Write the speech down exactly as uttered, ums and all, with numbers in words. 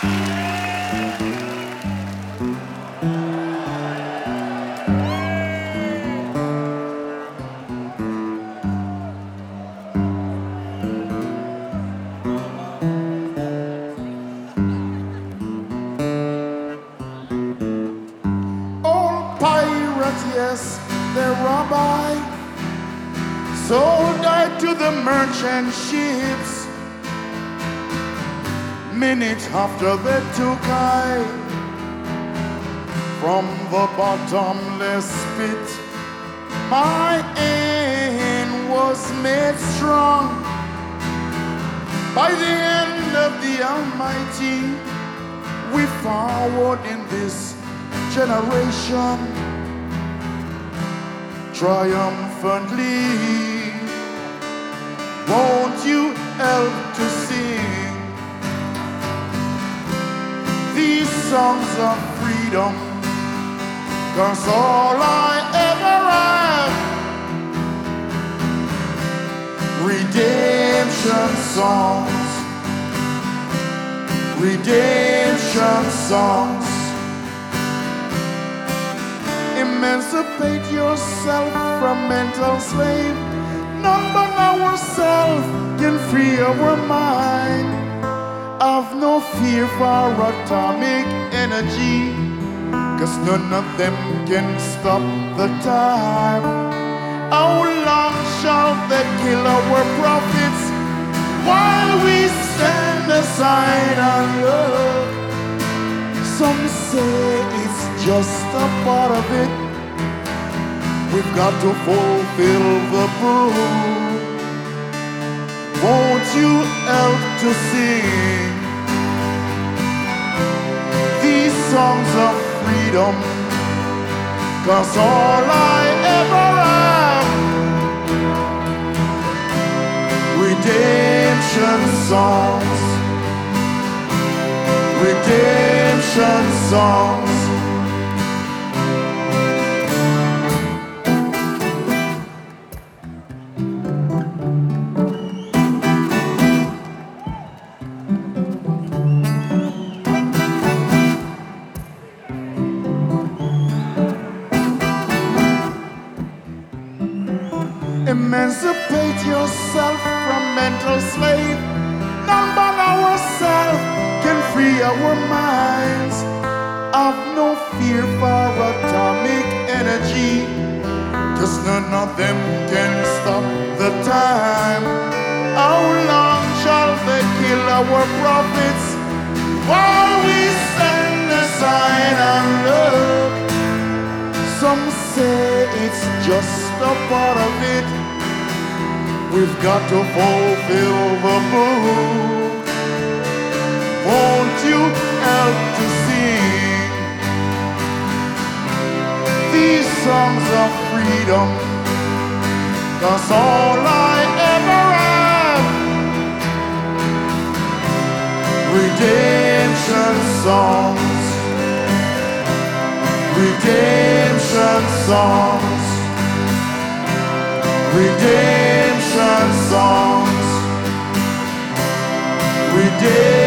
Yes, the rabbi sold I to the merchant ships. Minutes after they took I from the bottomless pit, my end was made strong by the hand of the Almighty. We forward in this generation triumphantly. Won't you help to sing these songs of freedom? 'Cause all I ever have, redemption songs, redemption songs. Emancipate yourself from mental slave. None but ourselves can free our mind. Have no fear for atomic energy, 'cause none of them can stop the time. How long shall they kill our prophets while we stand aside and look? Some say it's just a part of it. We've got to fulfill the book. Won't you help to sing these songs of freedom? 'Cause all I ever have, redemption songs, redemption songs. Emancipate yourself from mental slave. None but ourselves can free our minds. Have no fear for atomic energy, 'cause none of them can stop the time. How long shall they kill our prophets while we stand aside and look? Some say it's just a part of it. We've got to fulfill the book. Won't you help to sing these songs of freedom? 'Cause all I ever have, redemption songs, redemption songs, redemption songs, redemption.